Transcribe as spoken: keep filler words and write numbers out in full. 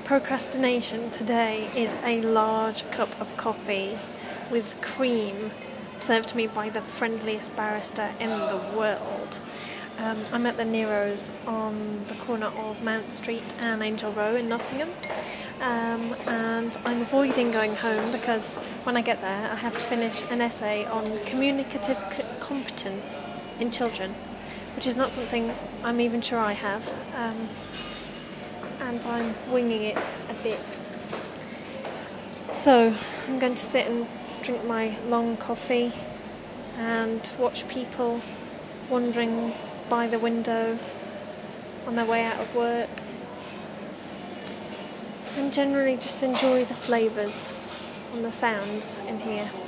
procrastination today is a large cup of coffee with cream served to me by the friendliest barrister in the world. Um, I'm at the Nero's on the corner of Mount Street and Angel Row in Nottingham, um, and I'm avoiding going home because when I get there I have to finish an essay on communicative c- competence in children, which is not something I'm even sure I have. Um, and I'm winging it a bit. So I'm going to sit and drink my long coffee and watch people wandering by the window on their way out of work, and generally just enjoy the flavours and the sounds in here.